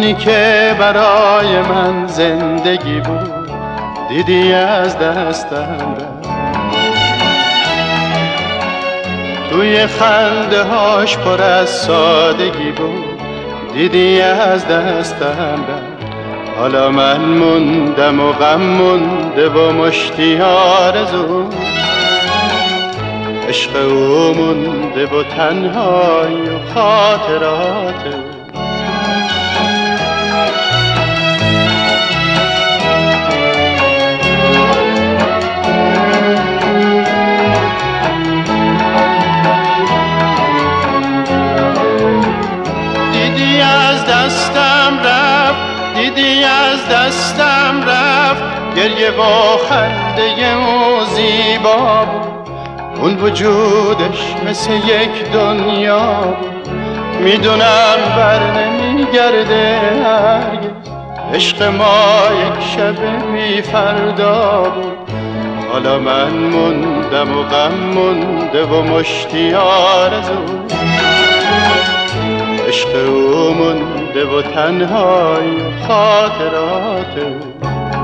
اونی که برای من زندگی بود دیدی از دستم رفت. توی خنده هاش پر از سادگی بود دیدی از دستم رفت. حالا من موندم و غم مونده و مشتی آرزو، عشق او مونده و تنهایی و خاطرات او. دیدی از دستم رفت، دیدی از دستم رفت، گریه و خنده او زیبا بود. اون وجودش مثل یک دنیا بود. میدونم بر نمیگرده هرگز، عشق ما یک شب بی فردا بود. حالا من موندم و غم مونده و مشتی آرزو، عشق او مونده و تنهایی و خاطرات او.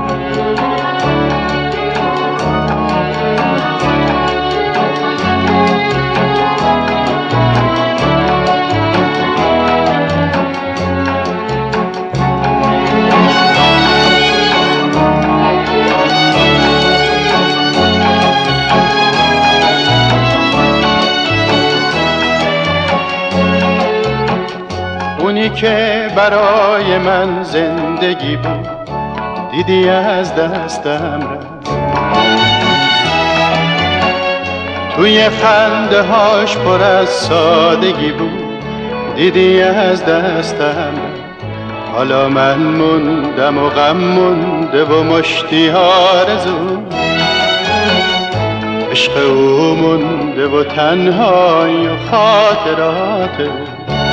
اونی که برای من زندگی بود دیدی از دستم رفت. توی خنده هاش پر از سادگی بود دیدی از دستم رفت. حالا من موندم و غم مونده و مشتی آرزو، عشق او مونده و تنهایی و خاطرات او.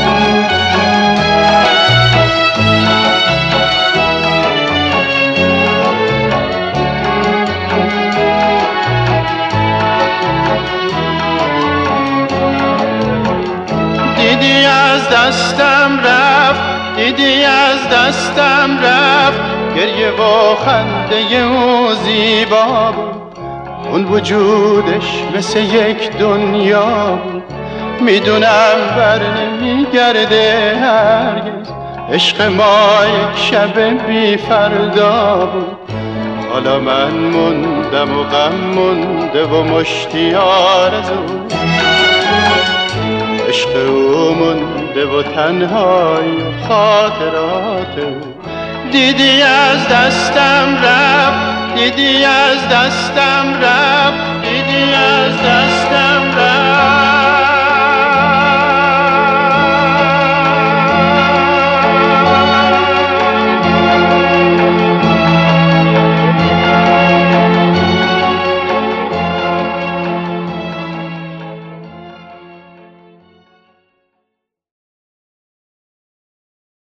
دیدی از دستم رفت، دیدی از دستم رفت، گریه و خنده او زیبا بود. اون وجودش مثل یک دنیا بود. میدونم بر نمیگرده هرگز، عشق ما یک شب بی فردا بود. حالا من موندم و غم مونده و مشتی آرزو، عشق او مونده و تنهایی و خاطرات او. دیدی از دستم رفت، دیدی از دستم رفت، دیدی از دستم